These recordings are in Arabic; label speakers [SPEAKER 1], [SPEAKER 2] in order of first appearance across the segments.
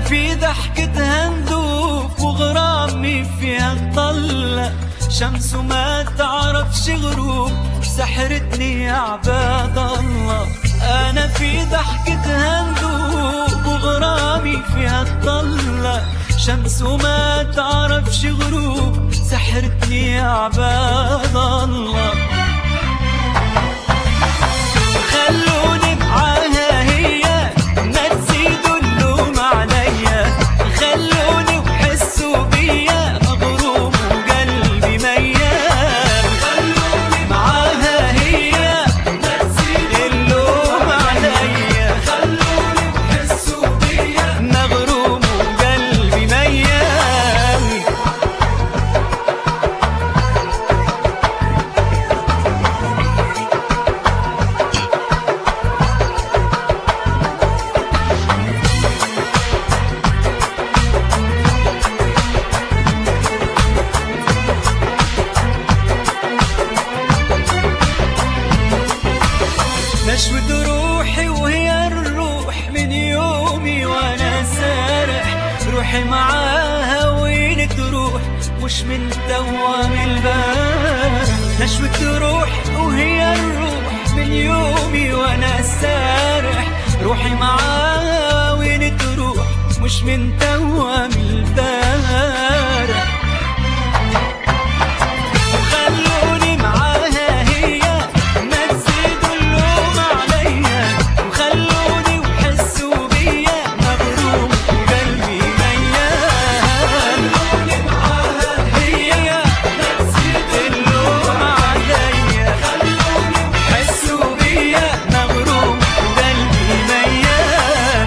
[SPEAKER 1] في ضحكتها ندوب وغرامي فيها تطلع، شمس وما تعرفش غروب سحرتني يا عباد الله. أنا في ضحكتها ندوب وغرامي فيها تطلع، شمس وما تعرفش غروب سحرتني يا عباد الله. خلوني معاها هي ما تزيدوا اللوم عليا، خلوني وحسوا بيا مغروم وقلبي ميال. خلوني معاها هي ما تزيدوا اللوم عليا، خلوني وحسوا بيا مغروم وقلبي ميال. نشوة روحي وهي الروح من يومي وانا سارح، روحي معاها وين تروح مش من دوام البارح. نشوة روحي وهي الروح من يومي وانا سارح، روحي معاها وين تروح مش من دوام البارح. خلوني معاها هي ما تزيدوا اللوم عليا، وخلوني وحسوا بيا مغروم وقلبي ميال. خلوني معاها هي ما تزيدوا اللوم عليا، خلوني وحسوا بيا مغروم وقلبي ميال.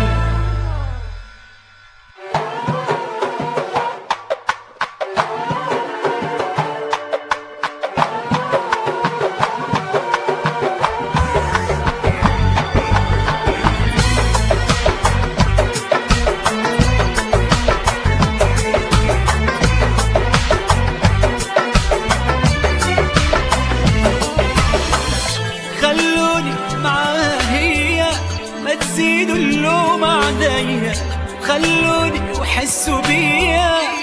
[SPEAKER 1] خلوني معاها هي ما تزيدوا اللوم عليا، خلوني وحسوا بيا